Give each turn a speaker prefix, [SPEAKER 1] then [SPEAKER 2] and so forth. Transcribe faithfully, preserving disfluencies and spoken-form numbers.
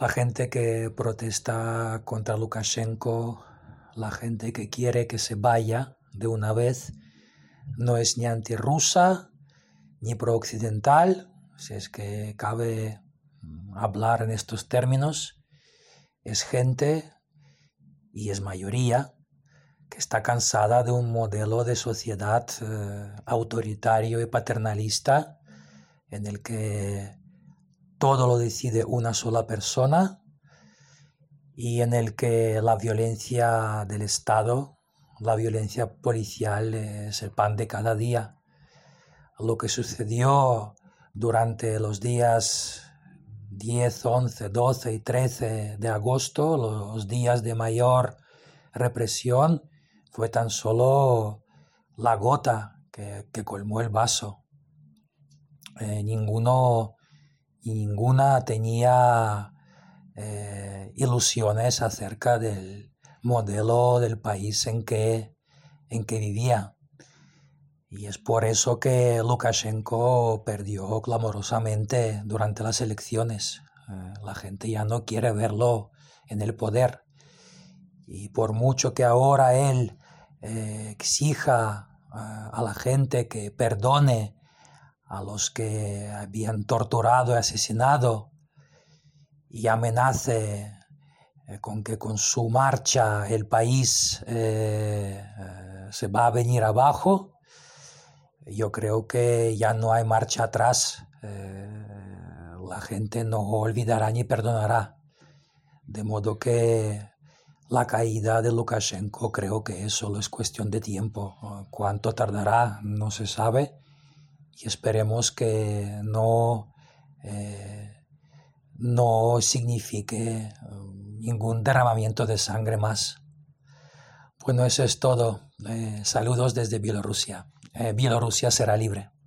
[SPEAKER 1] La gente que protesta contra Lukashenko, la gente que quiere que se vaya de una vez, no es ni antirrusa ni prooccidental, si es que cabe hablar en estos términos. Es gente, y es mayoría, que está cansada de un modelo de sociedad eh, autoritario y paternalista en el que todo lo decide una sola persona y en el que la violencia del Estado, la violencia policial es el pan de cada día. Lo que sucedió durante los días diez, once, doce y trece de agosto, los días de mayor represión, fue tan solo la gota que, que colmó el vaso. Eh, ninguno, ninguna tenía eh, ilusiones acerca del modelo del país en que, en que vivía. Y es por eso que Lukashenko perdió clamorosamente durante las elecciones. Eh, la gente ya no quiere verlo en el poder. Y por mucho que ahora él eh, exija uh, a la gente que perdone a los que habían torturado y asesinado y amenace eh, con que con su marcha el país eh, eh, se va a venir abajo, yo creo que ya no hay marcha atrás. Eh, la gente no olvidará ni perdonará. De modo que la caída de Lukashenko creo que solo es cuestión de tiempo. ¿Cuánto tardará? No se sabe. Y esperemos que no, eh, no signifique ningún derramamiento de sangre más. Bueno, eso es todo. Eh, saludos desde Bielorrusia. Eh, Bielorrusia será libre.